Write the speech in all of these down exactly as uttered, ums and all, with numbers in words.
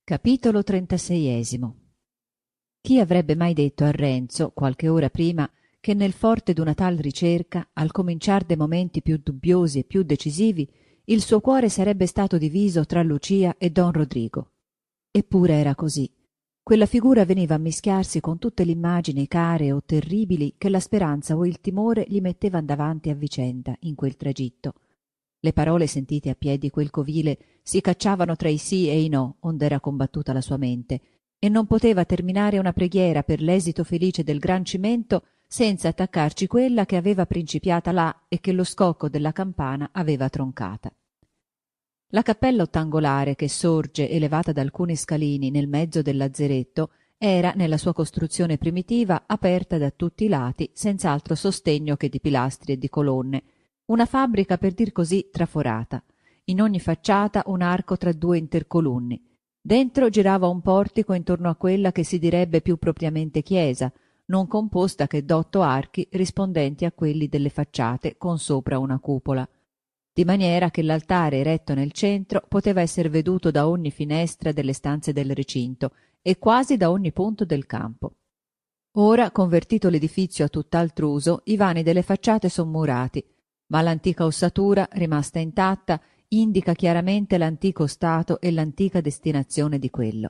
Capitolo trentaseiesimo. Chi avrebbe mai detto a Renzo, qualche ora prima, che nel forte d'una tal ricerca, al cominciar dei momenti più dubbiosi e più decisivi, il suo cuore sarebbe stato diviso tra Lucia e don Rodrigo? Eppure era così. Quella figura veniva a mischiarsi con tutte le immagini care o terribili che la speranza o il timore gli mettevano davanti a vicenda in quel tragitto. Le parole sentite a piedi quel covile si cacciavano tra i sì e i no ond'era combattuta la sua mente, e non poteva terminare una preghiera per l'esito felice del gran cimento senza attaccarci quella che aveva principiata là e che lo scocco della campana aveva troncata. La cappella ottangolare che sorge elevata da alcuni scalini nel mezzo del lazzeretto era, nella sua costruzione primitiva, aperta da tutti i lati, senz'altro sostegno che di pilastri e di colonne, una fabbrica per dir così traforata, in ogni facciata un arco tra due intercolunni. Dentro girava un portico intorno a quella che si direbbe più propriamente chiesa, non composta che d'otto archi rispondenti a quelli delle facciate, con sopra una cupola, di maniera che l'altare eretto nel centro poteva essere veduto da ogni finestra delle stanze del recinto e quasi da ogni punto del campo. Ora, convertito l'edifizio a tutt'altro uso, i vani delle facciate son murati, ma l'antica ossatura, rimasta intatta, indica chiaramente l'antico stato e l'antica destinazione di quello.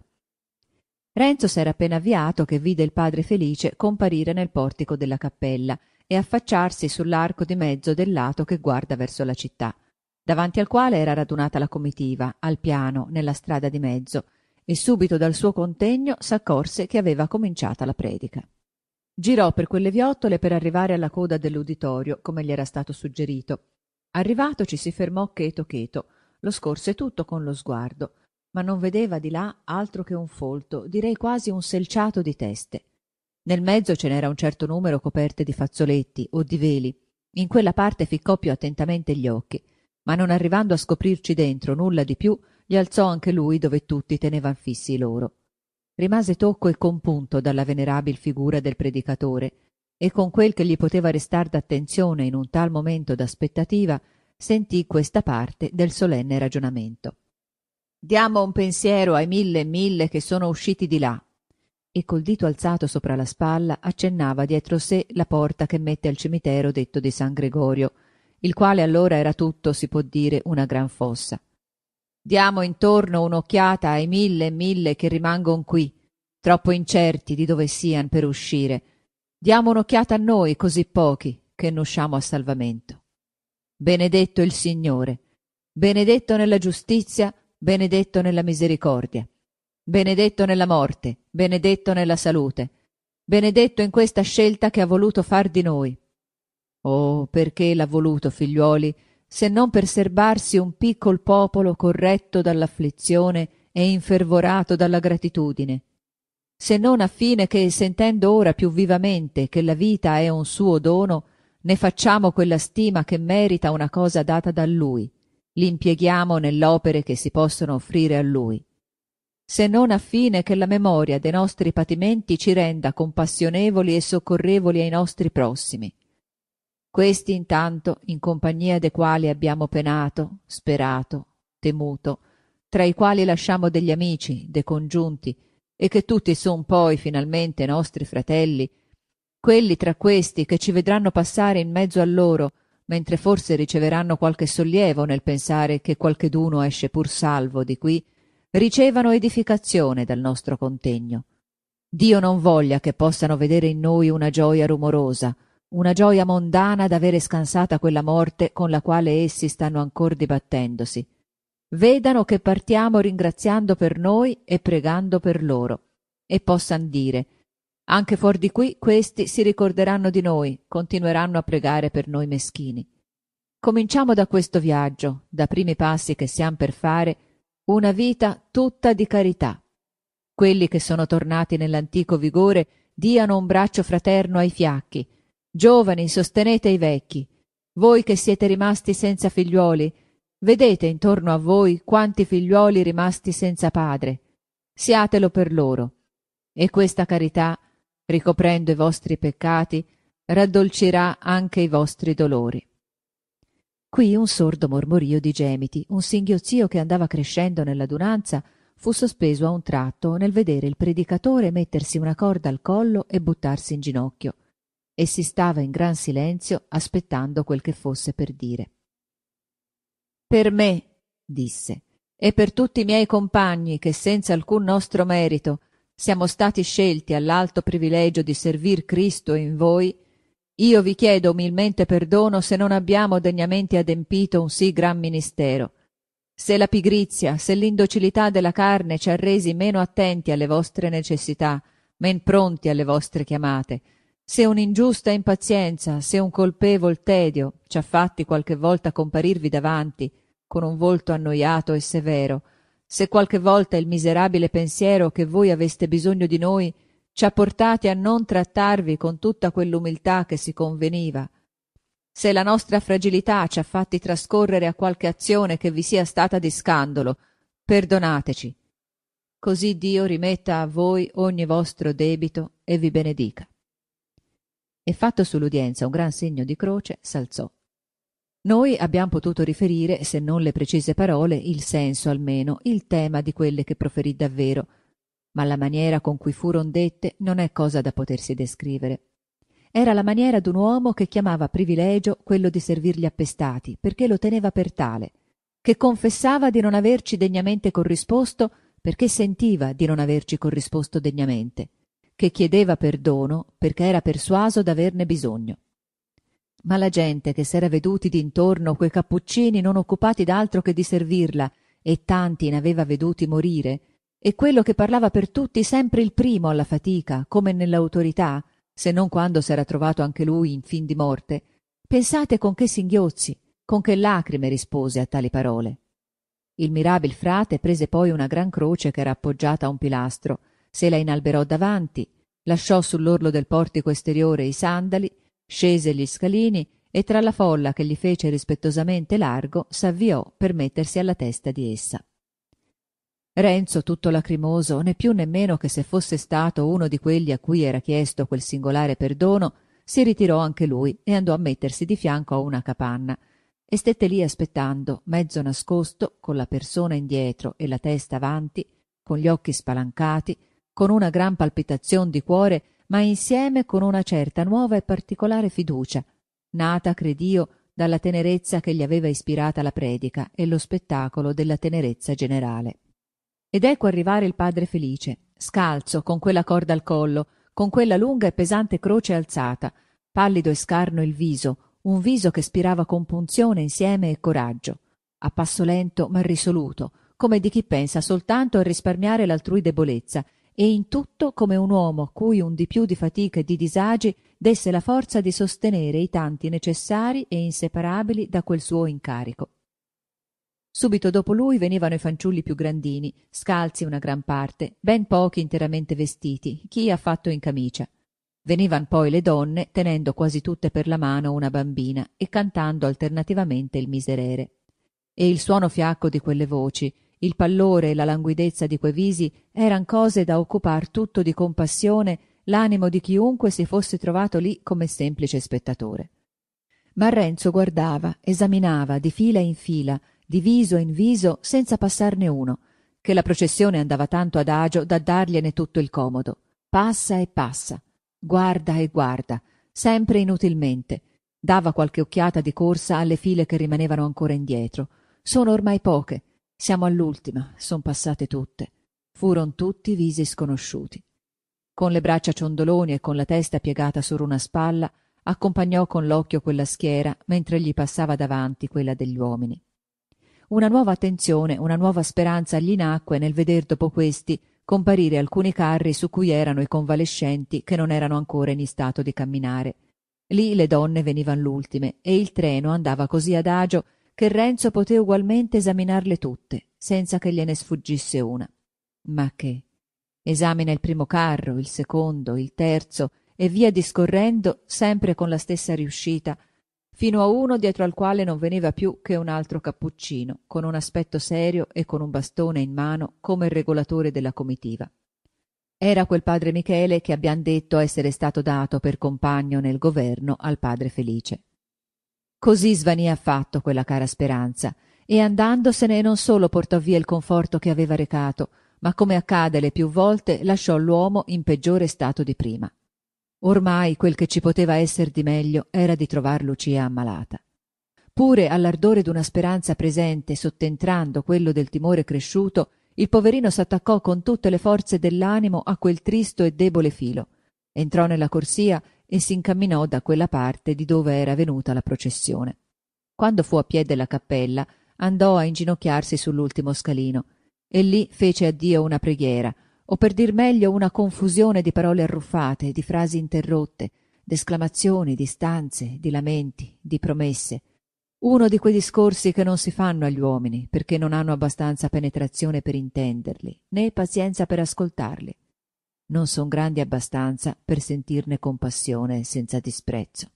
Renzo s'era appena avviato che vide il padre Felice comparire nel portico della cappella e affacciarsi sull'arco di mezzo del lato che guarda verso la città, davanti al quale era radunata la comitiva, al piano, nella strada di mezzo, e subito dal suo contegno s'accorse che aveva cominciata la predica. Girò per quelle viottole per arrivare alla coda dell'uditorio, come gli era stato suggerito. Arrivato ci si fermò cheto cheto, lo scorse tutto con lo sguardo, ma non vedeva di là altro che un folto, direi quasi un selciato di teste. Nel mezzo ce n'era un certo numero coperte di fazzoletti o di veli. In quella parte ficcò più attentamente gli occhi, ma non arrivando a scoprirci dentro nulla di più, li alzò anche lui dove tutti tenevan fissi loro. Rimase tocco e compunto dalla venerabil figura del predicatore, e con quel che gli poteva restar d'attenzione in un tal momento d'aspettativa, sentì questa parte del solenne ragionamento. Diamo un pensiero ai mille e mille che sono usciti di là, e col dito alzato sopra la spalla accennava dietro sé la porta che mette al cimitero detto di San Gregorio, il quale allora era tutto, si può dire, una gran fossa. Diamo intorno un'occhiata ai mille e mille che rimangon qui, troppo incerti di dove sian per uscire. Diamo un'occhiata a noi, così pochi, che n'usciamo a salvamento. Benedetto il Signore, benedetto nella giustizia, benedetto nella misericordia, benedetto nella morte, benedetto nella salute, benedetto in questa scelta che ha voluto far di noi. Oh, perché l'ha voluto, figliuoli, se non per serbarsi un piccol popolo corretto dall'afflizione e infervorato dalla gratitudine, se non a fine che, sentendo ora più vivamente che la vita è un suo dono, ne facciamo quella stima che merita una cosa data da Lui, l'impieghiamo nell'opere che si possono offrire a Lui, se non a fine che la memoria dei nostri patimenti ci renda compassionevoli e soccorrevoli ai nostri prossimi. Questi intanto, in compagnia dei quali abbiamo penato, sperato, temuto, tra i quali lasciamo degli amici, dei congiunti, e che tutti son poi finalmente nostri fratelli, quelli tra questi che ci vedranno passare in mezzo a loro, mentre forse riceveranno qualche sollievo nel pensare che qualcheduno esce pur salvo di qui, ricevano edificazione dal nostro contegno. Dio non voglia che possano vedere in noi una gioia rumorosa, una gioia mondana d'avere scansata quella morte con la quale essi stanno ancor dibattendosi. Vedano che partiamo ringraziando per noi e pregando per loro, e possan dire: anche fuor di qui questi si ricorderanno di noi, continueranno a pregare per noi meschini. Cominciamo da questo viaggio, da primi passi che siam per fare, una vita tutta di carità. Quelli che sono tornati nell'antico vigore diano un braccio fraterno ai fiacchi. Giovani, sostenete i vecchi. Voi che siete rimasti senza figliuoli, vedete intorno a voi quanti figliuoli rimasti senza padre. Siatelo per loro. E questa carità, ricoprendo i vostri peccati, raddolcirà anche i vostri dolori. Qui un sordo mormorio di gemiti, un singhiozzio che andava crescendo nell'adunanza, fu sospeso a un tratto nel vedere il predicatore mettersi una corda al collo e buttarsi in ginocchio, e si stava in gran silenzio aspettando quel che fosse per dire. «Per me», disse, «e per tutti i miei compagni che senza alcun nostro merito siamo stati scelti all'alto privilegio di servir Cristo in voi, io vi chiedo umilmente perdono se non abbiamo degnamente adempito un sì gran ministero. Se la pigrizia, se l'indocilità della carne ci ha resi meno attenti alle vostre necessità, men pronti alle vostre chiamate, se un'ingiusta impazienza, se un colpevol tedio ci ha fatti qualche volta comparirvi davanti con un volto annoiato e severo, se qualche volta il miserabile pensiero che voi aveste bisogno di noi ci ha portati a non trattarvi con tutta quell'umiltà che si conveniva, se la nostra fragilità ci ha fatti trascorrere a qualche azione che vi sia stata di scandalo, perdonateci. Così Dio rimetta a voi ogni vostro debito e vi benedica». E fatto sull'udienza un gran segno di croce, s'alzò. Noi abbiamo potuto riferire, se non le precise parole, il senso almeno, il tema di quelle che proferì davvero, ma la maniera con cui furon dette non è cosa da potersi descrivere. Era la maniera d'un uomo che chiamava privilegio quello di servir gli appestati, perché lo teneva per tale, che confessava di non averci degnamente corrisposto perché sentiva di non averci corrisposto degnamente, che chiedeva perdono perché era persuaso d'averne bisogno. Ma la gente che s'era veduti d'intorno quei cappuccini non occupati d'altro che di servirla, e tanti ne aveva veduti morire, e quello che parlava per tutti sempre il primo alla fatica, come nell'autorità, se non quando s'era trovato anche lui in fin di morte, pensate con che singhiozzi, con che lacrime rispose a tali parole. Il mirabil frate prese poi una gran croce che era appoggiata a un pilastro, se la inalberò davanti, lasciò sull'orlo del portico esteriore i sandali, scese gli scalini e tra la folla che gli fece rispettosamente largo s'avviò per mettersi alla testa di essa. Renzo, tutto lacrimoso, né più né meno che se fosse stato uno di quelli a cui era chiesto quel singolare perdono, si ritirò anche lui e andò a mettersi di fianco a una capanna e stette lì aspettando, mezzo nascosto, con la persona indietro e la testa avanti, con gli occhi spalancati, con una gran palpitazione di cuore, ma insieme con una certa nuova e particolare fiducia, nata, cred'io, dalla tenerezza che gli aveva ispirata la predica e lo spettacolo della tenerezza generale. Ed ecco arrivare il padre Felice, scalzo, con quella corda al collo, con quella lunga e pesante croce alzata, pallido e scarno il viso, un viso che spirava compunzione insieme e coraggio, a passo lento ma risoluto, come di chi pensa soltanto a risparmiare l'altrui debolezza, e in tutto come un uomo a cui un di più di fatica e di disagi desse la forza di sostenere i tanti necessari e inseparabili da quel suo incarico. Subito dopo lui venivano i fanciulli più grandini, scalzi una gran parte, ben pochi interamente vestiti, chi affatto in camicia. Venivan poi le donne, tenendo quasi tutte per la mano una bambina e cantando alternativamente il miserere. E il suono fiacco di quelle voci, il pallore e la languidezza di quei visi eran cose da occupar tutto di compassione l'animo di chiunque si fosse trovato lì come semplice spettatore. Ma Renzo guardava, esaminava di fila in fila, di viso in viso, senza passarne uno, che la processione andava tanto adagio da dargliene tutto il comodo. Passa e passa, guarda e guarda, sempre inutilmente. Dava qualche occhiata di corsa alle file che rimanevano ancora indietro. Sono ormai poche. Siamo all'ultima, son passate tutte. Furon tutti visi sconosciuti. Con le braccia ciondoloni e con la testa piegata su una spalla, accompagnò con l'occhio quella schiera mentre gli passava davanti quella degli uomini. Una nuova attenzione, una nuova speranza gli nacque nel veder dopo questi comparire alcuni carri su cui erano i convalescenti che non erano ancora in stato di camminare. Lì le donne venivan l'ultime e il treno andava così adagio che Renzo poté ugualmente esaminarle tutte, senza che gliene sfuggisse una. Ma che? Esamina il primo carro, il secondo, il terzo, e via discorrendo, sempre con la stessa riuscita, fino a uno dietro al quale non veniva più che un altro cappuccino, con un aspetto serio e con un bastone in mano come il regolatore della comitiva. Era quel padre Michele che abbiam detto essere stato dato per compagno nel governo al padre Felice. Così svanì affatto quella cara speranza, e andandosene non solo portò via il conforto che aveva recato, ma come accade le più volte lasciò l'uomo in peggiore stato di prima. Ormai quel che ci poteva esser di meglio era di trovar Lucia ammalata. Pure all'ardore d'una speranza presente sottentrando quello del timore cresciuto, il poverino s'attaccò con tutte le forze dell'animo a quel tristo e debole filo, entrò nella corsia e s'incamminò da quella parte di dove era venuta la processione. Quando fu a piè della cappella, andò a inginocchiarsi sull'ultimo scalino e lì fece a Dio una preghiera, o per dir meglio una confusione di parole arruffate, di frasi interrotte, d'esclamazioni, di stanze, di lamenti, di promesse. Uno di quei discorsi che non si fanno agli uomini, perché non hanno abbastanza penetrazione per intenderli, né pazienza per ascoltarli. Non son grandi abbastanza per sentirne compassione senza disprezzo.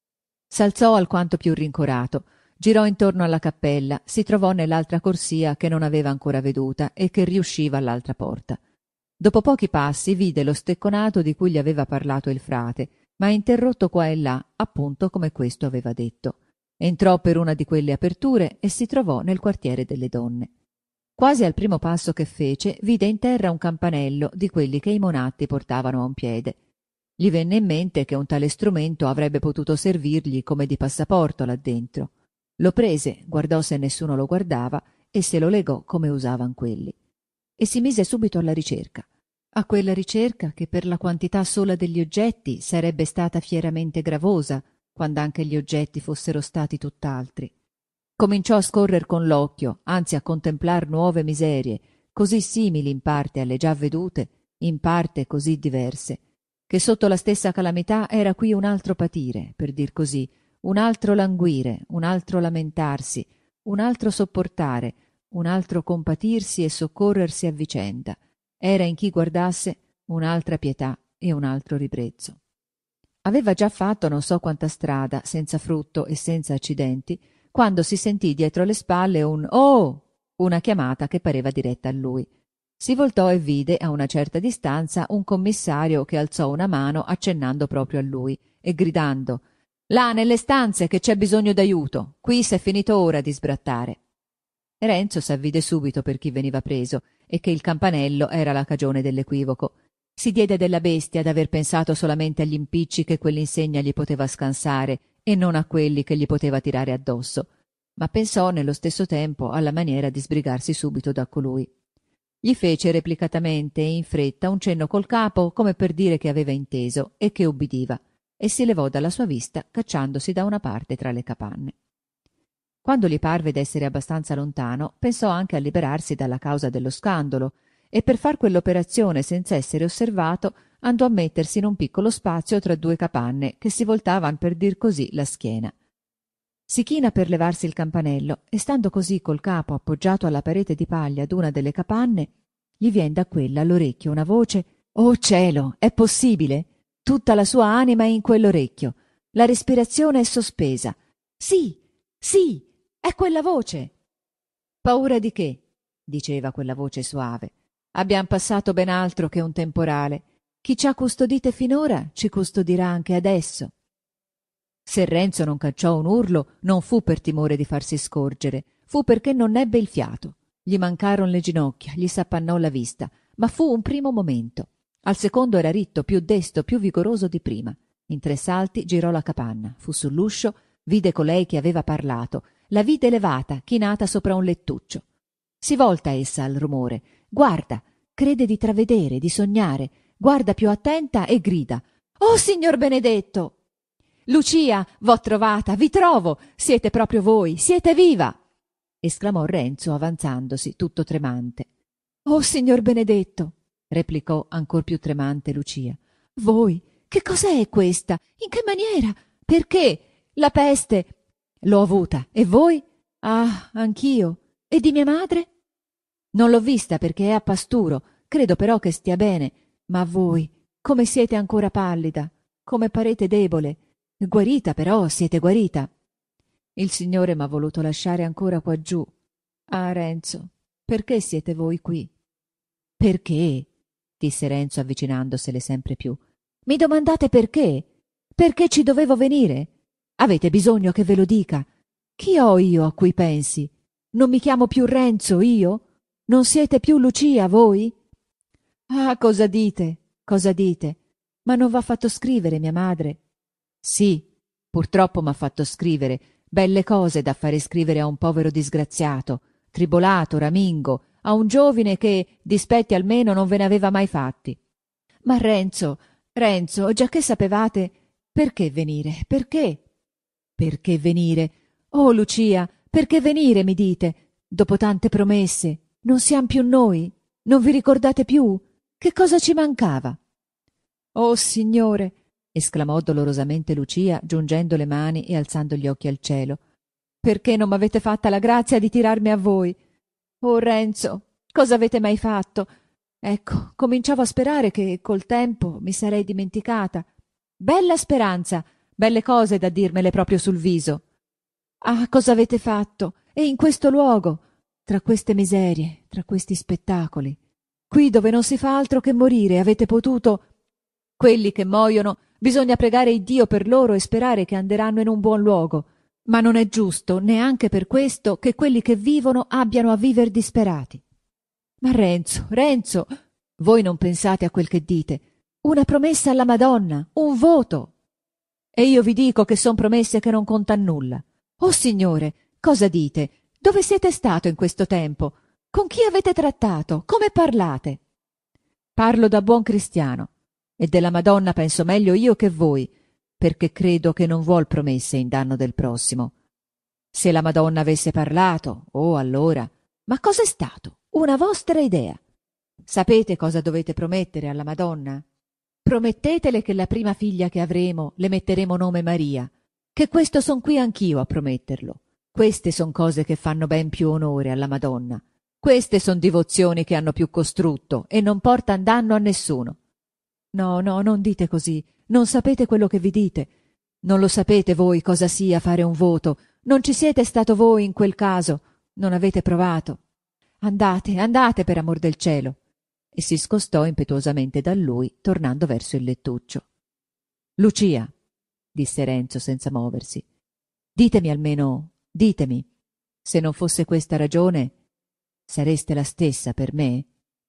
S'alzò alquanto più rincorato, girò intorno alla cappella, si trovò nell'altra corsia che non aveva ancora veduta e che riusciva all'altra porta. Dopo pochi passi vide lo stecconato di cui gli aveva parlato il frate, ma interrotto qua e là, appunto come questo aveva detto. Entrò per una di quelle aperture e si trovò nel quartiere delle donne. Quasi al primo passo che fece, vide in terra un campanello di quelli che i monatti portavano a un piede. Gli venne in mente che un tale strumento avrebbe potuto servirgli come di passaporto là dentro. Lo prese, guardò se nessuno lo guardava e se lo legò come usavan quelli. E si mise subito alla ricerca. A quella ricerca che per la quantità sola degli oggetti sarebbe stata fieramente gravosa, quando anche gli oggetti fossero stati tutt'altri. Cominciò a scorrer con l'occhio, anzi a contemplar nuove miserie, così simili in parte alle già vedute, in parte così diverse, che sotto la stessa calamità era qui un altro patire, per dir così, un altro languire, un altro lamentarsi, un altro sopportare, un altro compatirsi e soccorrersi a vicenda. Era in chi guardasse un'altra pietà e un altro ribrezzo. Aveva già fatto non so quanta strada, senza frutto e senza accidenti, quando si sentì dietro le spalle un «Oh!», una chiamata che pareva diretta a lui. Si voltò e vide a una certa distanza un commissario che alzò una mano accennando proprio a lui e gridando «Là nelle stanze che c'è bisogno d'aiuto, qui s'è finito ora di sbrattare». Renzo s'avvide subito per chi veniva preso e che il campanello era la cagione dell'equivoco. Si diede della bestia d'aver pensato solamente agli impicci che quell'insegna gli poteva scansare e non a quelli che gli poteva tirare addosso, ma pensò nello stesso tempo alla maniera di sbrigarsi subito da colui. Gli fece replicatamente e in fretta un cenno col capo come per dire che aveva inteso e che ubbidiva, e si levò dalla sua vista cacciandosi da una parte tra le capanne. Quando gli parve d'essere abbastanza lontano, pensò anche a liberarsi dalla causa dello scandalo, e per far quell'operazione senza essere osservato andò a mettersi in un piccolo spazio tra due capanne che si voltavan per dir così la schiena. Si china per levarsi il campanello e stando così col capo appoggiato alla parete di paglia d'una delle capanne, gli vien da quella all'orecchio una voce «Oh cielo, è possibile?» Tutta la sua anima è in quell'orecchio, la respirazione è sospesa. «Sì, sì, è quella voce!» «Paura di che?» diceva quella voce soave. «Abbiam passato ben altro che un temporale. Chi ci ha custodite finora ci custodirà anche adesso». Se Renzo non cacciò un urlo non fu per timore di farsi scorgere, fu perché non ebbe il fiato. Gli mancaron le ginocchia, gli s'appannò la vista, ma fu un primo momento. Al secondo era ritto, più desto, più vigoroso di prima. In tre salti girò la capanna, fu sull'uscio, vide colei che aveva parlato, la vide levata, chinata sopra un lettuccio. Si volta essa al rumore, guarda, crede di travedere, di sognare, guarda più attenta e grida «Oh, signor Benedetto!» «Lucia, v'ho trovata, vi trovo! Siete proprio voi, siete viva!» esclamò Renzo avanzandosi, tutto tremante. «Oh, signor Benedetto!» replicò ancor più tremante Lucia. «Voi? Che cos'è questa? In che maniera? Perché? La peste? L'ho avuta. E voi? Ah, anch'io. E di mia madre? Non l'ho vista perché è a pasturo. Credo però che stia bene. Ma voi, come siete ancora pallida, come parete debole. Guarita però, siete guarita. Il Signore m'ha voluto lasciare ancora quaggiù. Ah, Renzo, perché siete voi qui?» «Perché?» disse Renzo avvicinandosele sempre più. «Mi domandate perché? Perché ci dovevo venire? Avete bisogno che ve lo dica? Chi ho io a cui pensi? Non mi chiamo più Renzo io? Non siete più Lucia voi? Ah, cosa dite? Cosa dite? Ma non v'ha fatto scrivere mia madre? Sì, purtroppo m'ha fatto scrivere belle cose da fare scrivere a un povero disgraziato, tribolato, ramingo, a un giovine che dispetti almeno non ve ne aveva mai fatti. Ma Renzo, Renzo, giacché sapevate, perché venire? Perché? Perché venire? Oh, Lucia, perché venire, mi dite? Dopo tante promesse, non siam più noi? Non vi ricordate più? Che cosa ci mancava? Oh, Signore! Esclamò dolorosamente Lucia, giungendo le mani e alzando gli occhi al cielo. Perché non m'avete fatta la grazia di tirarmi a voi? Oh, Renzo, cosa avete mai fatto? Ecco, cominciavo a sperare che col tempo mi sarei dimenticata. Bella speranza, belle cose da dirmele proprio sul viso. Ah, cosa avete fatto? E in questo luogo, tra queste miserie, tra questi spettacoli, qui dove non si fa altro che morire, avete potuto... Quelli che muoiono, bisogna pregare Iddio per loro e sperare che anderanno in un buon luogo, ma non è giusto neanche per questo che quelli che vivono abbiano a viver disperati. Ma Renzo, Renzo, voi non pensate a quel che dite. Una promessa alla Madonna, un voto. E io vi dico che son promesse che non contan nulla. Oh Signore, cosa dite? Dove siete stato in questo tempo? Con chi avete trattato? Come parlate? Parlo da buon cristiano, e della Madonna penso meglio io che voi, perché credo che non vuol promesse in danno del prossimo. Se la Madonna avesse parlato, oh allora, ma cos'è stato? Una vostra idea. Sapete cosa dovete promettere alla Madonna? Promettetele che la prima figlia che avremo le metteremo nome Maria, che questo son qui anch'io a prometterlo. Queste son cose che fanno ben più onore alla Madonna. Queste son divozioni che hanno più costrutto e non portan danno a nessuno. No, no, non dite così, non sapete quello che vi dite. Non lo sapete voi cosa sia fare un voto, non ci siete stato voi in quel caso, non avete provato. Andate, andate per amor del cielo. E si scostò impetuosamente da lui, tornando verso il lettuccio. Lucia, disse Renzo senza muoversi, ditemi almeno, ditemi, se non fosse questa ragione, sareste la stessa per me?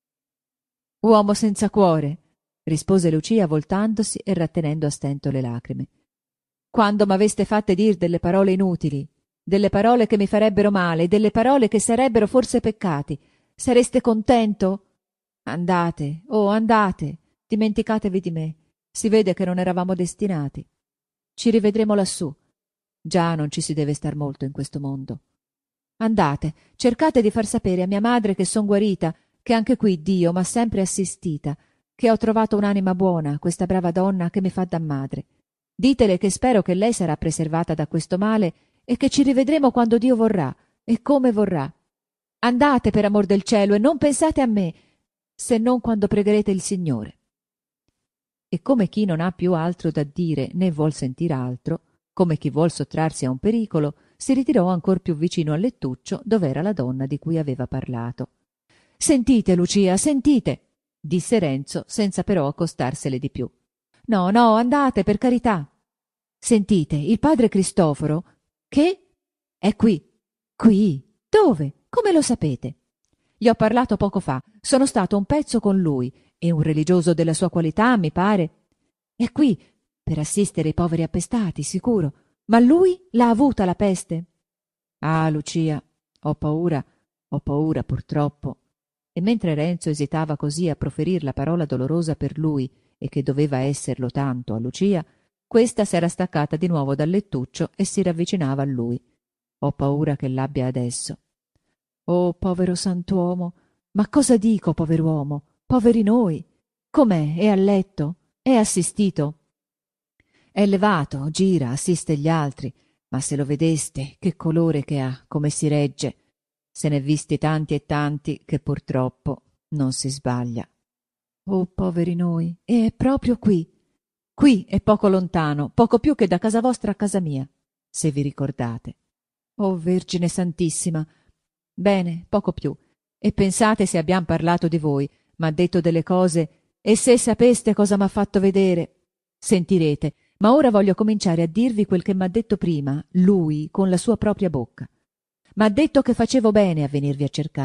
Uomo senza cuore, rispose Lucia voltandosi e rattenendo a stento le lacrime. Quando m'aveste fatte dir delle parole inutili, delle parole che mi farebbero male, delle parole che sarebbero forse peccati, sareste contento? Andate, oh andate, dimenticatevi di me, si vede che non eravamo destinati. Ci rivedremo lassù. Già non ci si deve star molto in questo mondo. Andate, cercate di far sapere a mia madre che son guarita, che anche qui Dio m'ha sempre assistita, che ho trovato un'anima buona, questa brava donna che mi fa da madre. Ditele che spero che lei sarà preservata da questo male e che ci rivedremo quando Dio vorrà e come vorrà. Andate per amor del cielo e non pensate a me, se non quando pregherete il Signore. E come chi non ha più altro da dire né vuol sentir altro, come chi vuol sottrarsi a un pericolo, si ritirò ancor più vicino al lettuccio dov'era la donna di cui aveva parlato. Sentite, Lucia, sentite, disse Renzo, senza però accostarsele di più. No, no, andate, per carità. Sentite, il padre Cristoforo, che? È qui. Qui? Dove? Come lo sapete? Gli ho parlato poco fa, sono stato un pezzo con lui, e un religioso della sua qualità, mi pare. È qui, per assistere i poveri appestati, sicuro. Ma lui l'ha avuta la peste? Ah, Lucia, ho paura, ho paura purtroppo. E mentre Renzo esitava così a proferir la parola dolorosa per lui e che doveva esserlo tanto a Lucia, questa s'era staccata di nuovo dal lettuccio e si ravvicinava a lui. Ho paura che l'abbia adesso. Oh, povero sant'uomo! Ma cosa dico, pover'uomo? Poveri noi! Com'è? È a letto? È assistito? È levato, gira, assiste gli altri, ma se lo vedeste, che colore che ha, come si regge! Se n'è visti tanti e tanti che purtroppo non si sbaglia. Oh, poveri noi! E è proprio qui! Qui e poco lontano, poco più che da casa vostra a casa mia, se vi ricordate. Oh, Vergine Santissima! Bene, poco più. E pensate se abbiam parlato di voi, m'ha detto delle cose, e se sapeste cosa m'ha fatto vedere. Sentirete, ma ora voglio cominciare a dirvi quel che m'ha detto prima, lui, con la sua propria bocca. M'ha detto che facevo bene a venirvi a cercare,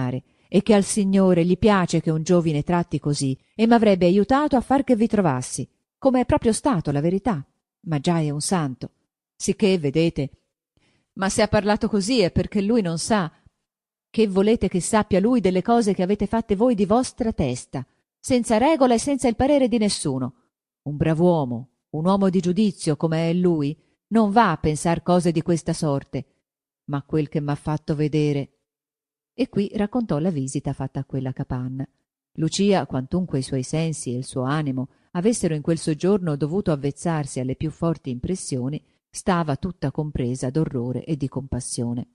e che al Signore gli piace che un giovine tratti così, e m'avrebbe aiutato a far che vi trovassi, come è proprio stato, la verità, ma già è un santo. Sicché, vedete, ma se ha parlato così è perché lui non sa. Che volete che sappia lui delle cose che avete fatte voi di vostra testa, senza regola e senza il parere di nessuno? Un brav'uomo, un uomo di giudizio come è lui, non va a pensar cose di questa sorte, ma quel che m'ha fatto vedere. E qui raccontò la visita fatta a quella capanna. Lucia, quantunque i suoi sensi e il suo animo avessero in quel soggiorno dovuto avvezzarsi alle più forti impressioni, stava tutta compresa d'orrore e di compassione.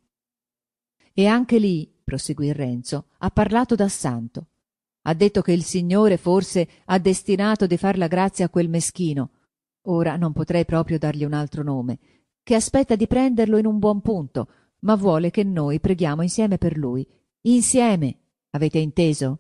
E anche lì, proseguì Renzo, ha parlato da santo. Ha detto che il Signore forse ha destinato di far la grazia a quel meschino, ora non potrei proprio dargli un altro nome, che aspetta di prenderlo in un buon punto, ma vuole che noi preghiamo insieme per lui. Insieme, avete inteso?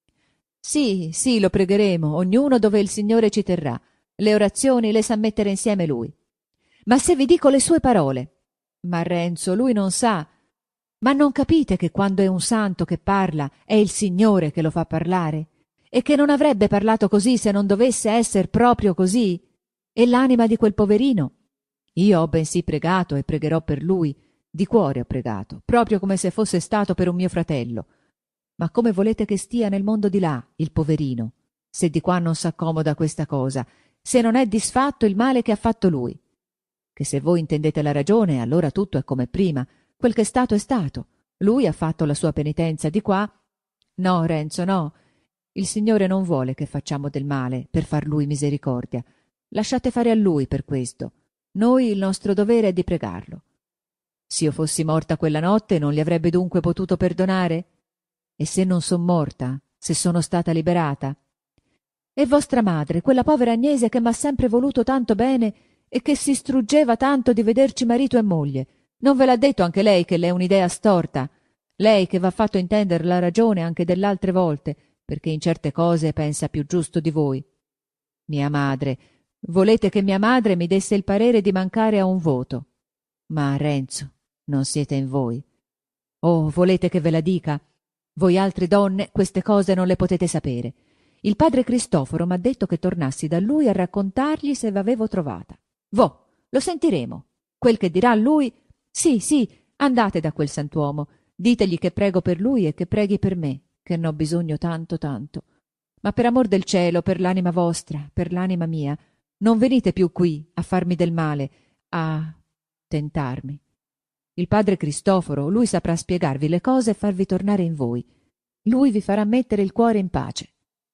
Sì, sì, lo pregheremo, ognuno dove il Signore ci terrà. Le orazioni le sa mettere insieme lui. Ma se vi dico le sue parole? Ma Renzo, lui non sa. Ma non capite che quando è un santo che parla è il Signore che lo fa parlare? E che non avrebbe parlato così se non dovesse esser proprio così? E l'anima di quel poverino? Io ho bensì pregato e pregherò per lui, di cuore ho pregato, proprio come se fosse stato per un mio fratello. Ma come volete che stia nel mondo di là, il poverino, se di qua non s'accomoda questa cosa, se non è disfatto il male che ha fatto lui? Che se voi intendete la ragione, allora tutto è come prima, quel che è stato è stato. Lui ha fatto la sua penitenza di qua. No, Renzo, no. Il Signore non vuole che facciamo del male per far lui misericordia. Lasciate fare a lui per questo. Noi il nostro dovere è di pregarlo. S'io fossi morta quella notte non li avrebbe dunque potuto perdonare? E se non son morta, se sono stata liberata? E vostra madre, quella povera Agnese che m'ha sempre voluto tanto bene e che si struggeva tanto di vederci marito e moglie, non ve l'ha detto anche lei che l'è un'idea storta? Lei che v'ha fatto intender la ragione anche dell'altre volte, perché in certe cose pensa più giusto di voi. Mia madre, volete che mia madre mi desse il parere di mancare a un voto? Ma, Renzo, non siete in voi. Oh, volete che ve la dica? Voi altre donne queste cose non le potete sapere. Il padre Cristoforo m'ha detto che tornassi da lui a raccontargli se v'avevo trovata. Vo, lo sentiremo. Quel che dirà lui... Sì, sì, andate da quel sant'uomo. Ditegli che prego per lui e che preghi per me, che n'ho bisogno tanto, tanto. Ma per amor del cielo, per l'anima vostra, per l'anima mia, non venite più qui a farmi del male, a tentarmi. Il padre Cristoforo, lui saprà spiegarvi le cose e farvi tornare in voi. Lui vi farà mettere il cuore in pace.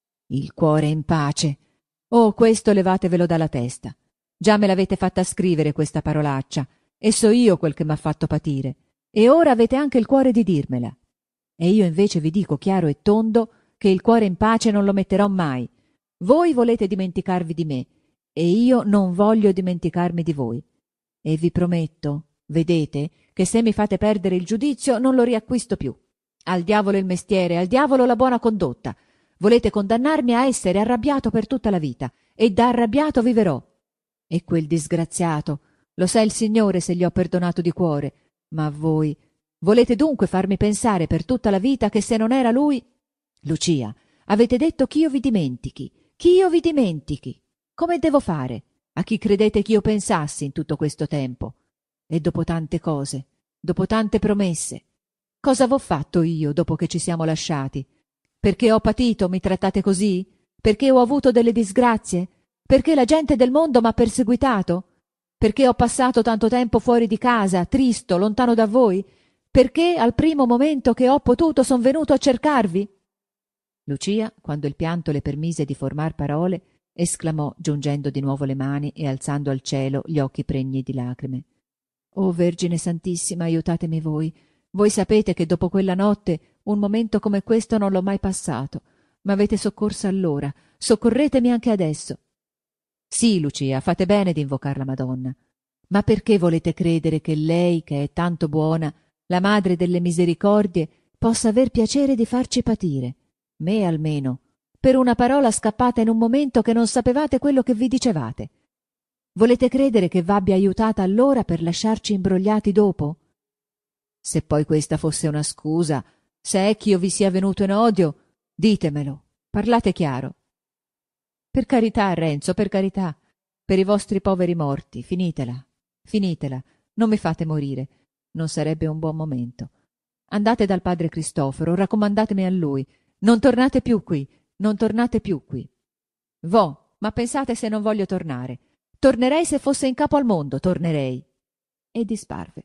Il cuore in pace! Oh, questo levatevelo dalla testa. Già me l'avete fatta scrivere questa parolaccia, e so io quel che m'ha fatto patire, e ora avete anche il cuore di dirmela. E io invece vi dico chiaro e tondo che il cuore in pace non lo metterò mai. Voi volete dimenticarvi di me, e io non voglio dimenticarmi di voi. E vi prometto, vedete, che se mi fate perdere il giudizio non lo riacquisto più. Al diavolo il mestiere, al diavolo la buona condotta. Volete condannarmi a essere arrabbiato per tutta la vita, e da arrabbiato viverò. E quel disgraziato, lo sa il Signore se gli ho perdonato di cuore, ma voi volete dunque farmi pensare per tutta la vita che se non era lui... Lucia, avete detto ch'io vi dimentichi, ch'io vi dimentichi. Come devo fare? A chi credete ch'io pensassi in tutto questo tempo? E dopo tante cose, dopo tante promesse, cosa v'ho fatto io dopo che ci siamo lasciati? Perché ho patito mi trattate così? Perché ho avuto delle disgrazie? Perché la gente del mondo m'ha perseguitato? Perché ho passato tanto tempo fuori di casa, tristo, lontano da voi? Perché al primo momento che ho potuto son venuto a cercarvi? Lucia, quando il pianto le permise di formar parole, esclamò giungendo di nuovo le mani e alzando al cielo gli occhi pregni di lacrime. «Oh Vergine Santissima, aiutatemi voi! Voi sapete che dopo quella notte un momento come questo non l'ho mai passato. M'avete soccorsa allora, soccorretemi anche adesso!» «Sì, Lucia, fate bene di invocar la Madonna. Ma perché volete credere che lei, che è tanto buona, la madre delle misericordie, possa aver piacere di farci patire? Me almeno, per una parola scappata in un momento che non sapevate quello che vi dicevate. Volete credere che v'abbia aiutata allora per lasciarci imbrogliati dopo? Se poi questa fosse una scusa, Se è ch'io vi sia venuto in odio, ditemelo, parlate chiaro. Per carità, Renzo, per carità, per i vostri poveri morti, finitela, finitela, non mi fate morire, non sarebbe un buon momento. Andate dal padre Cristoforo, raccomandatemi a lui, non tornate più qui, non tornate più qui. Vo, ma pensate se non voglio tornare. Tornerei se fosse in capo al mondo, tornerei. E disparve.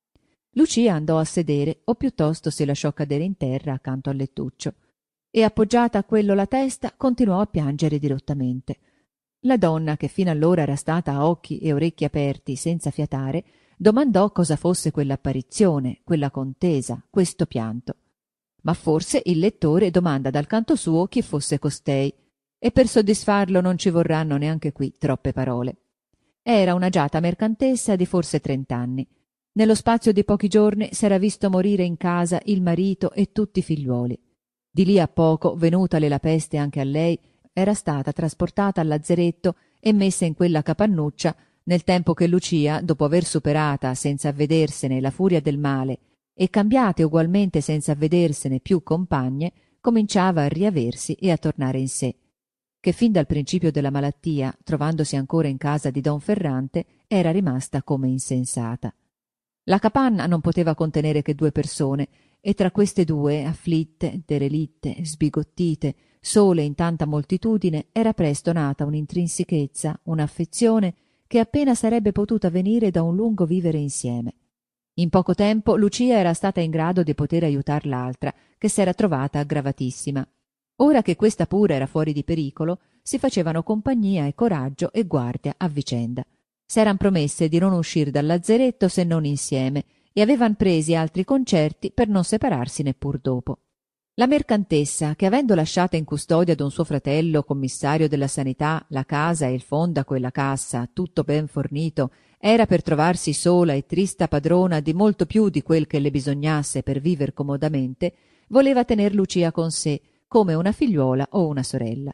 Lucia andò a sedere, o piuttosto si lasciò cadere in terra accanto al lettuccio, e appoggiata a quello la testa continuò a piangere dirottamente. La donna, che fino allora era stata a occhi e orecchi aperti senza fiatare, domandò cosa fosse quell'apparizione, quella contesa, questo pianto. Ma forse il lettore domanda dal canto suo chi fosse costei, e per soddisfarlo non ci vorranno neanche qui troppe parole. Era un'agiata mercantessa di forse trent'anni. Nello spazio di pochi giorni s'era visto morire in casa il marito e tutti i figliuoli. Di lì a poco, venutale la peste anche a lei, era stata trasportata al lazzeretto e messa in quella capannuccia, nel tempo che Lucia, dopo aver superata senza avvedersene la furia del male e cambiate ugualmente senza avvedersene più compagne, cominciava a riaversi e a tornare in sé, che fin dal principio della malattia, trovandosi ancora in casa di don Ferrante, era rimasta come insensata. La capanna non poteva contenere che due persone, e tra queste due, afflitte, derelitte, sbigottite, sole in tanta moltitudine, era presto nata un'intrinsichezza, un'affezione che appena sarebbe potuta venire da un lungo vivere insieme. In poco tempo Lucia era stata in grado di poter aiutar l'altra, che s'era trovata aggravatissima. Ora che questa pure era fuori di pericolo, si facevano compagnia e coraggio e guardia a vicenda. S'eran promesse di non uscir dal lazzeretto se non insieme, e avevan presi altri concerti per non separarsi neppur dopo. La mercantessa, che avendo lasciata in custodia d'un suo fratello, commissario della sanità, la casa e il fondaco e la cassa, tutto ben fornito, era per trovarsi sola e trista padrona di molto più di quel che le bisognasse per viver comodamente, voleva tener Lucia con sé, come una figliuola o una sorella.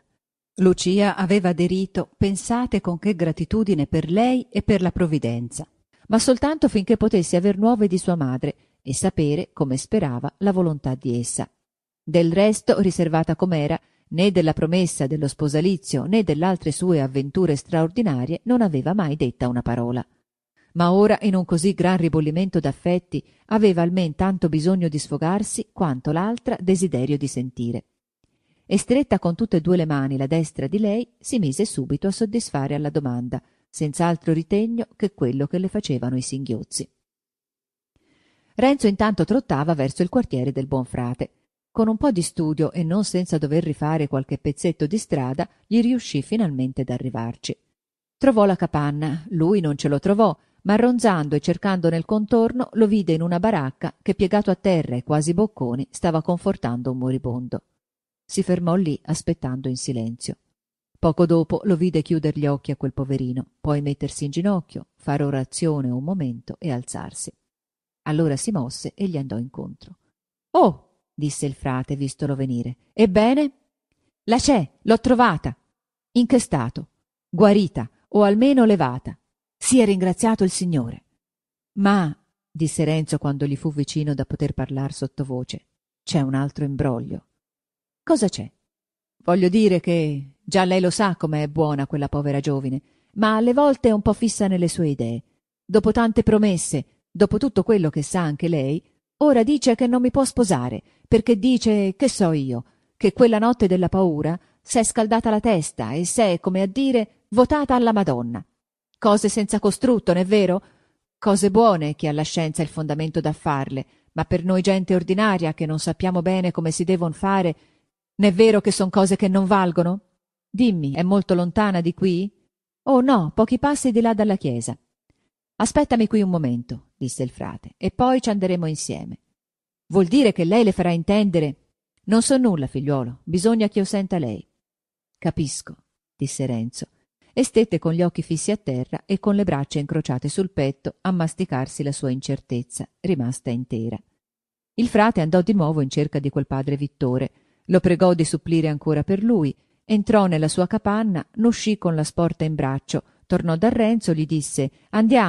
Lucia aveva aderito, pensate con che gratitudine per lei e per la provvidenza, ma soltanto finché potesse aver nuove di sua madre e sapere, come sperava, la volontà di essa. Del resto, riservata com'era, né della promessa dello sposalizio né dell'altre sue avventure straordinarie non aveva mai detta una parola. Ma ora, in un così gran ribollimento d'affetti, aveva almen tanto bisogno di sfogarsi quanto l'altra desiderio di sentire. E stretta con tutte e due le mani la destra di lei, si mise subito a soddisfare alla domanda, senz'altro ritegno che quello che le facevano i singhiozzi. Renzo intanto trottava verso il quartiere del Buonfrate. Con un po' di studio e non senza dover rifare qualche pezzetto di strada, gli riuscì finalmente d'arrivarci. Trovò la capanna, lui non ce lo trovò, ma ronzando e cercando nel contorno lo vide in una baracca che, piegato a terra e quasi bocconi, stava confortando un moribondo. Si fermò lì aspettando in silenzio. Poco dopo lo vide chiuder gli occhi a quel poverino, poi mettersi in ginocchio, fare orazione un momento e alzarsi. Allora si mosse e gli andò incontro. «Oh!» disse il frate, vistolo venire. «Ebbene?» «La c'è, l'ho trovata!» «In che stato?» «Guarita, o almeno levata. Sia ringraziato il Signore!» «Ma», disse Renzo quando gli fu vicino da poter parlar sottovoce, «c'è un altro imbroglio». «Cosa c'è?» «Voglio dire che già lei lo sa come è buona quella povera giovine, ma alle volte è un po' fissa nelle sue idee. Dopo tante promesse, dopo tutto quello che sa anche lei, ora dice che non mi può sposare, perché dice, che so io, che quella notte della paura s'è scaldata la testa e s'è, come a dire, votata alla Madonna. Cose senza costrutto, n'è vero? Cose buone, chi ha la scienza e il fondamento da farle, ma per noi gente ordinaria che non sappiamo bene come si devon fare, n'è vero che son cose che non valgono? Dimmi, è molto lontana di qui? Oh no, pochi passi di là dalla chiesa. Aspettami qui un momento, disse il frate, e poi ci anderemo insieme. Vuol dire che lei le farà intendere? Non so nulla, figliuolo, bisogna che io senta lei. Capisco, disse Renzo, e stette con gli occhi fissi a terra e con le braccia incrociate sul petto a masticarsi la sua incertezza, rimasta intera. Il frate andò di nuovo in cerca di quel padre Vittore, lo pregò di supplire ancora per lui, entrò nella sua capanna, n'uscì con la sporta in braccio, tornò da Renzo, gli disse «Andiamo».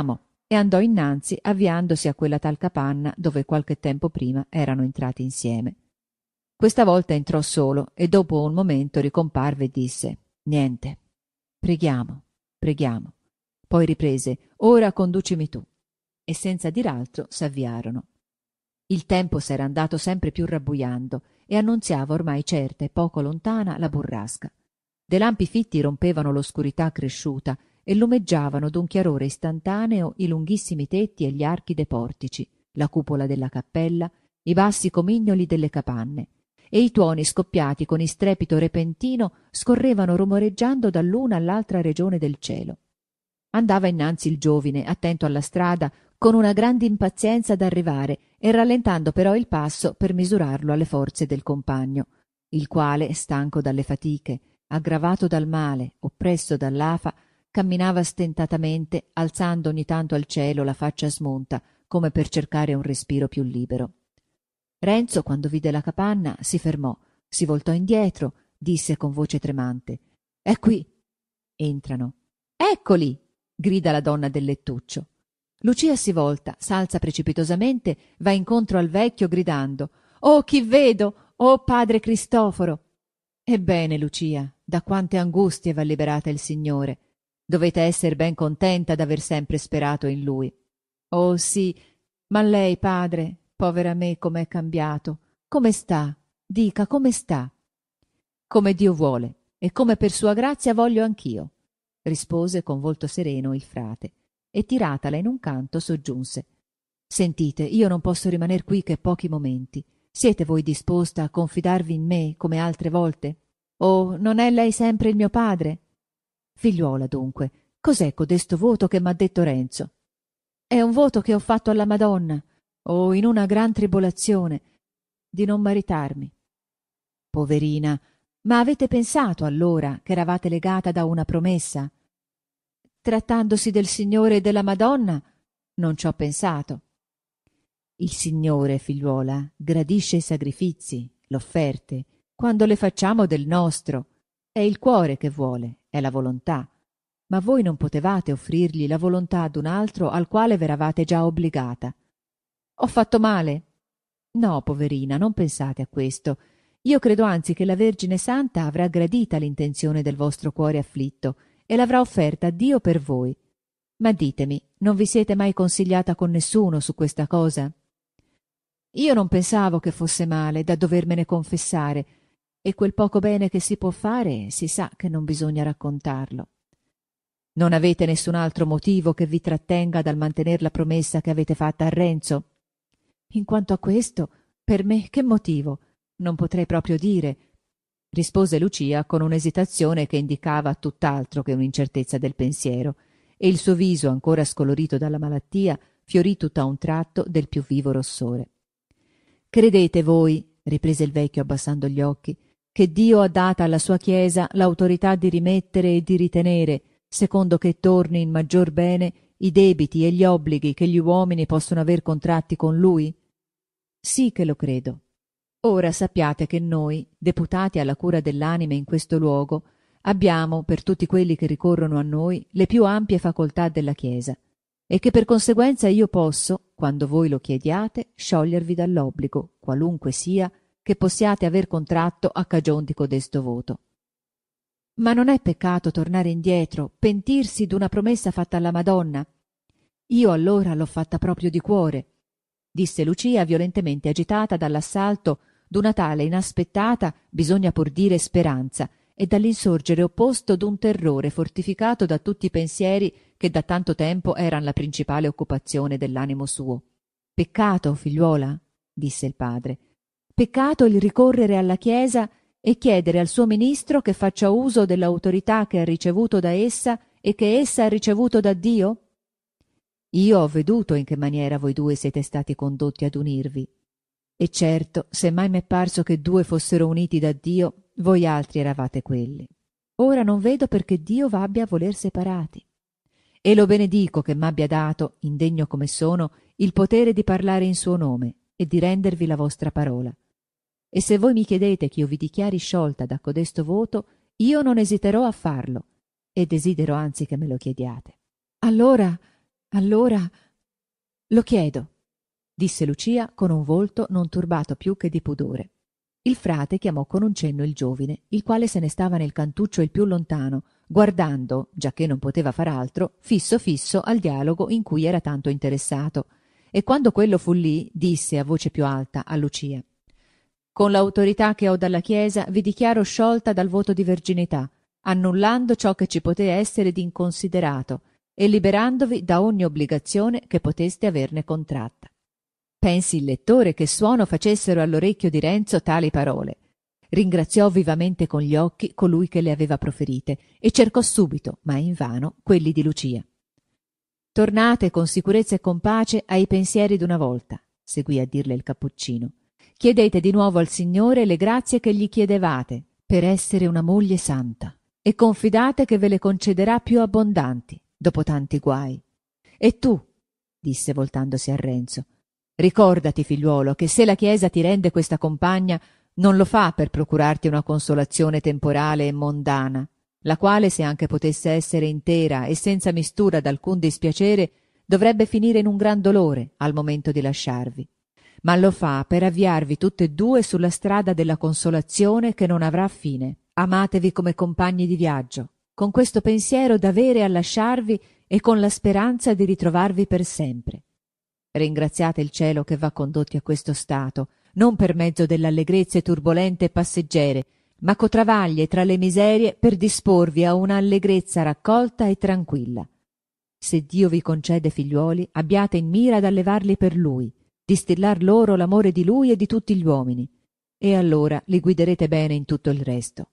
e andò innanzi avviandosi a quella tal capanna dove qualche tempo prima erano entrati insieme. Questa volta entrò solo e dopo un momento ricomparve e disse: «Niente. Preghiamo, preghiamo». Poi riprese: «Ora conducimi tu». E senza dir altro s'avviarono. Il tempo s'era andato sempre più rabbuiando e annunziava ormai certa e poco lontana la burrasca. Dei lampi fitti rompevano l'oscurità cresciuta e lumeggiavano d'un chiarore istantaneo i lunghissimi tetti e gli archi dei portici, la cupola della cappella, i bassi comignoli delle capanne, e i tuoni scoppiati con istrepito repentino scorrevano rumoreggiando dall'una all'altra regione del cielo. Andava innanzi il giovine, attento alla strada, con una grande impazienza d'arrivare e rallentando però il passo per misurarlo alle forze del compagno, il quale, stanco dalle fatiche, aggravato dal male, oppresso dall'afa, camminava stentatamente, alzando ogni tanto al cielo la faccia smunta, come per cercare un respiro più libero. Renzo, quando vide la capanna, si fermò, si voltò indietro, disse con voce tremante: «È qui!» Entrano. «Eccoli!» grida la donna del lettuccio. Lucia si volta, s'alza precipitosamente, va incontro al vecchio gridando: «Oh, chi vedo! Oh, padre Cristoforo!» «Ebbene, Lucia, da quante angustie v'ha liberata il Signore. Dovete esser ben contenta d'aver sempre sperato in Lui». «Oh, sì, ma lei, padre, povera me, com'è cambiato! Come sta? Dica, come sta?» «Come Dio vuole, e come per sua grazia voglio anch'io», rispose con volto sereno il frate, e tiratala in un canto soggiunse: «Sentite, io non posso rimaner qui che pochi momenti. Siete voi disposta a confidarvi in me come altre volte? Oh, non è lei sempre il mio padre? Figliuola, dunque, cos'è codesto voto che m'ha detto Renzo?» «È un voto che ho fatto alla Madonna, oh, in una gran tribolazione, di non maritarmi». «Poverina, ma avete pensato allora che eravate legata da una promessa?» «Trattandosi del Signore e della Madonna, non ci ho pensato». «Il Signore, figliuola, gradisce i sacrifizi, le offerte, quando le facciamo del nostro. È il cuore che vuole, è la volontà. Ma voi non potevate offrirgli la volontà d'un altro al quale v'eravate già obbligata». «Ho fatto male?» «No, poverina, non pensate a questo. Io credo anzi che la Vergine Santa avrà gradita l'intenzione del vostro cuore afflitto e l'avrà offerta a Dio per voi. Ma ditemi, non vi siete mai consigliata con nessuno su questa cosa?» «Io non pensavo che fosse male da dovermene confessare, e quel poco bene che si può fare si sa che non bisogna raccontarlo». «Non avete nessun altro motivo che vi trattenga dal mantener la promessa che avete fatta a Renzo?» «In quanto a questo, per me che motivo? Non potrei proprio dire», rispose Lucia con un'esitazione che indicava tutt'altro che un'incertezza del pensiero, e il suo viso, ancora scolorito dalla malattia, fiorì tutt'a un tratto del più vivo rossore. «Credete voi», riprese il vecchio abbassando gli occhi, «che Dio ha data alla sua Chiesa l'autorità di rimettere e di ritenere, secondo che torni in maggior bene, i debiti e gli obblighi che gli uomini possono aver contratti con Lui?» «Sì che lo credo. Ora sappiate che noi, deputati alla cura dell'anima in questo luogo, abbiamo, per tutti quelli che ricorrono a noi, le più ampie facoltà della Chiesa, e che per conseguenza io posso, quando voi lo chiediate, sciogliervi dall'obbligo, qualunque sia, che possiate aver contratto a cagion di codesto voto. Ma non è peccato tornare indietro, pentirsi d'una promessa fatta alla Madonna? Io allora l'ho fatta proprio di cuore», disse Lucia violentemente agitata dall'assalto d'una tale inaspettata, bisogna pur dire, speranza, e dall'insorgere opposto d'un terrore fortificato da tutti i pensieri che da tanto tempo eran la principale occupazione dell'animo suo. «Peccato, figliuola», disse il padre, «peccato il ricorrere alla Chiesa e chiedere al suo ministro che faccia uso dell'autorità che ha ricevuto da essa e che essa ha ricevuto da Dio? Io ho veduto in che maniera voi due siete stati condotti ad unirvi, e certo, se mai m'è parso che due fossero uniti da Dio, voi altri eravate quelli. Ora non vedo perché Dio v'abbia a voler separati. E lo benedico che m'abbia dato, indegno come sono, il potere di parlare in suo nome e di rendervi la vostra parola. E se voi mi chiedete che io vi dichiari sciolta da codesto voto, io non esiterò a farlo, e desidero anzi che me lo chiediate. Allora, Allora lo chiedo, disse Lucia con un volto non turbato più che di pudore. Il frate chiamò con un cenno il giovine, il quale se ne stava nel cantuccio il più lontano, guardando, giacché non poteva far altro, fisso fisso al dialogo in cui era tanto interessato, e quando quello fu lì disse a voce più alta a Lucia: «Con l'autorità che ho dalla Chiesa vi dichiaro sciolta dal voto di verginità, annullando ciò che ci poté essere di inconsiderato e liberandovi da ogni obbligazione che poteste averne contratta». Pensi il lettore che suono facessero all'orecchio di Renzo tali parole. Ringraziò vivamente con gli occhi colui che le aveva proferite e cercò subito, ma invano, quelli di Lucia. «Tornate con sicurezza e con pace ai pensieri d'una volta», seguì a dirle il cappuccino. «Chiedete di nuovo al Signore le grazie che gli chiedevate per essere una moglie santa e confidate che ve le concederà più abbondanti dopo tanti guai. E tu», disse voltandosi a Renzo, «ricordati, figliuolo, che se la Chiesa ti rende questa compagna non lo fa per procurarti una consolazione temporale e mondana, la quale, se anche potesse essere intera e senza mistura d'alcun dispiacere, dovrebbe finire in un gran dolore al momento di lasciarvi, ma lo fa per avviarvi tutte e due sulla strada della consolazione che non avrà fine. Amatevi come compagni di viaggio, con questo pensiero d'avere a lasciarvi e con la speranza di ritrovarvi per sempre. Ringraziate il cielo che v'ha condotti a questo stato, non per mezzo delle allegrezze turbolente e passeggere, ma co travaglie tra le miserie per disporvi a una allegrezza raccolta e tranquilla. Se Dio vi concede figliuoli, abbiate in mira d'allevarli per Lui, distillar loro l'amore di Lui e di tutti gli uomini, e allora li guiderete bene in tutto il resto.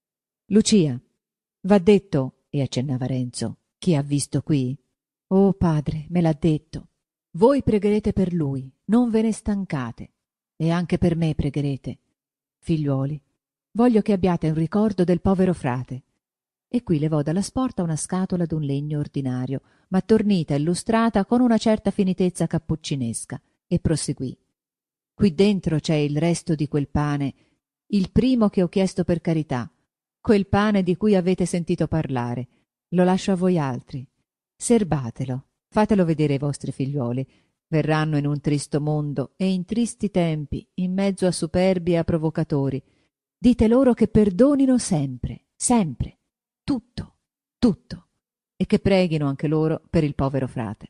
Lucia, v'ha detto, e accennava Renzo, chi ha visto qui? Oh padre, me l'ha detto. Voi pregherete per lui, non ve ne stancate, e anche per me pregherete. Figliuoli, voglio che abbiate un ricordo del povero frate». E qui levò dalla sporta una scatola d'un legno ordinario, ma tornita e illustrata con una certa finitezza cappuccinesca, e proseguì: «Qui dentro c'è il resto di quel pane, il primo che ho chiesto per carità, quel pane di cui avete sentito parlare. Lo lascio a voi altri. Serbatelo. Fatelo vedere ai vostri figliuoli. Verranno in un tristo mondo e in tristi tempi, in mezzo a superbi e a provocatori. Dite loro che perdonino sempre, sempre, tutto, tutto, e che preghino anche loro per il povero frate».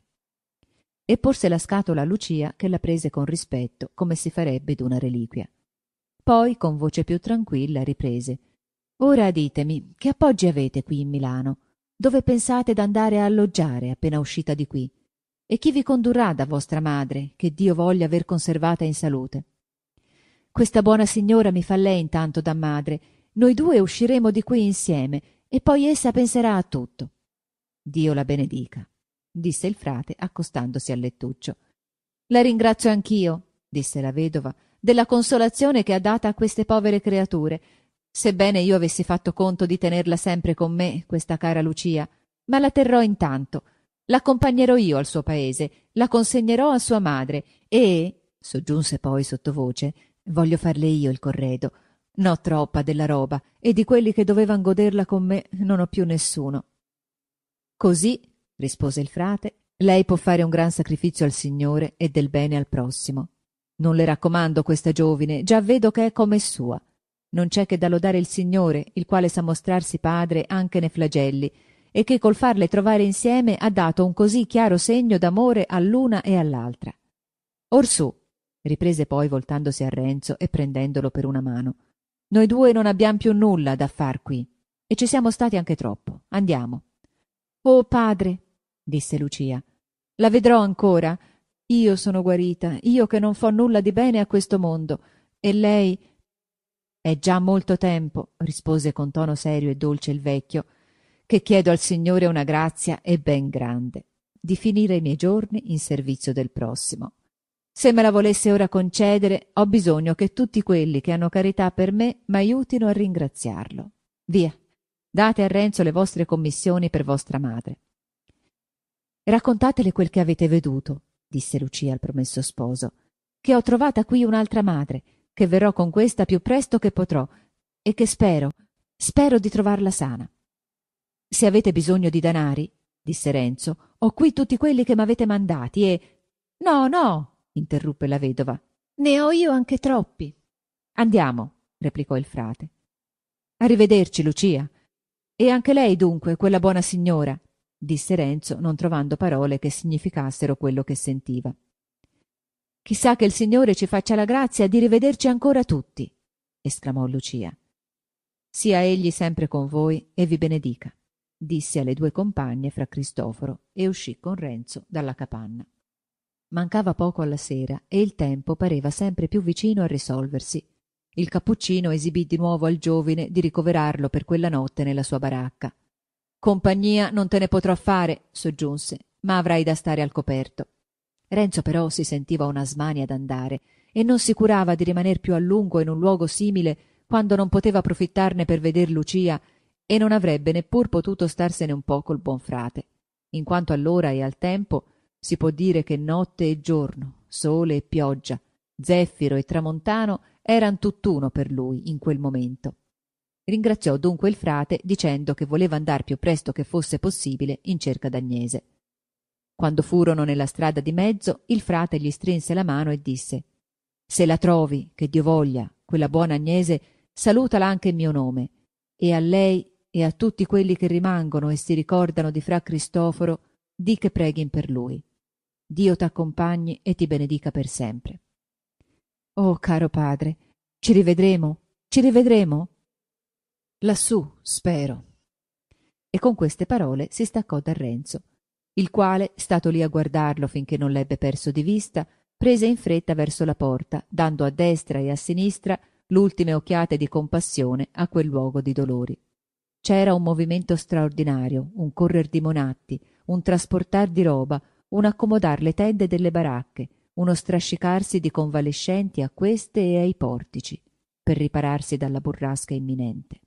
E porse la scatola a Lucia, che la prese con rispetto, come si farebbe d'una reliquia. Poi, con voce più tranquilla, riprese: «Ora ditemi, che appoggi avete qui in Milano? Dove pensate d'andare a alloggiare appena uscita di qui? E chi vi condurrà da vostra madre, che Dio voglia aver conservata in salute?» «Questa buona signora mi fa lei intanto da madre. Noi due usciremo di qui insieme, e poi essa penserà a tutto». «Dio la benedica», disse il frate accostandosi al lettuccio. «La ringrazio anch'io», disse la vedova, «della consolazione che ha data a queste povere creature, sebbene io avessi fatto conto di tenerla sempre con me, questa cara Lucia, ma la terrò intanto. L'accompagnerò io al suo paese, la consegnerò a sua madre e», soggiunse poi sottovoce, «voglio farle io il corredo. N'ho troppa della roba, e di quelli che dovevan goderla con me non ho più nessuno». «Così», rispose il frate, «lei può fare un gran sacrificio al Signore e del bene al prossimo. Non le raccomando questa giovine, già vedo che è come sua. Non c'è che da lodare il Signore, il quale sa mostrarsi padre anche nei flagelli, e che col farle trovare insieme ha dato un così chiaro segno d'amore all'una e all'altra. Orsù», riprese poi voltandosi a Renzo e prendendolo per una mano, «noi due non abbiam più nulla da far qui, e ci siamo stati anche troppo. Andiamo». «Oh padre», disse Lucia, «la vedrò ancora? Io sono guarita, io che non fo nulla di bene a questo mondo, e lei...» «È già molto tempo», rispose con tono serio e dolce il vecchio, «che chiedo al Signore una grazia e ben grande, di finire i miei giorni in servizio del prossimo. Se me la volesse ora concedere, ho bisogno che tutti quelli che hanno carità per me m'aiutino a ringraziarlo. Via, date a Renzo le vostre commissioni per vostra madre». «Raccontatele quel che avete veduto», disse Lucia al promesso sposo, «che ho trovata qui un'altra madre, che verrò con questa più presto che potrò, e che spero, spero di trovarla sana. Se avete bisogno di danari, disse Renzo, ho qui tutti quelli che m'avete mandati e... No, no, interruppe la vedova, ne ho io anche troppi. Andiamo, replicò il frate. Arrivederci, Lucia. E anche lei, dunque, quella buona signora, disse Renzo, non trovando parole che significassero quello che sentiva. Chissà che il Signore ci faccia la grazia di rivederci ancora tutti, esclamò Lucia. Sia egli sempre con voi e vi benedica, disse alle due compagne fra Cristoforo e uscì con Renzo dalla capanna. Mancava poco alla sera e il tempo pareva sempre più vicino a risolversi. Il cappuccino esibì di nuovo al giovine di ricoverarlo per quella notte nella sua baracca. Compagnia non te ne potrò fare, soggiunse, ma avrai da stare al coperto. Renzo però si sentiva una smania ad andare e non si curava di rimaner più a lungo in un luogo simile quando non poteva approfittarne per veder Lucia e non avrebbe neppur potuto starsene un po' col buon frate, in quanto all'ora e al tempo si può dire che notte e giorno, sole e pioggia, zeffiro e tramontano eran tutt'uno per lui in quel momento. Ringraziò dunque il frate dicendo che voleva andar più presto che fosse possibile in cerca d'Agnese. Quando furono nella strada di mezzo, il frate gli strinse la mano e disse: «Se la trovi, che Dio voglia, quella buona Agnese, salutala anche in mio nome, e a lei e a tutti quelli che rimangono e si ricordano di fra Cristoforo, di che preghin per lui. Dio t'accompagni e ti benedica per sempre». «Oh, caro padre, ci rivedremo? Ci rivedremo?» «Lassù, spero». E con queste parole si staccò da Renzo, il quale, stato lì a guardarlo finché non l'ebbe perso di vista, prese in fretta verso la porta, dando a destra e a sinistra l'ultime occhiate di compassione a quel luogo di dolori. C'era un movimento straordinario, un correr di monatti, un trasportar di roba, un accomodar le tende delle baracche, uno strascicarsi di convalescenti a queste e ai portici, per ripararsi dalla burrasca imminente.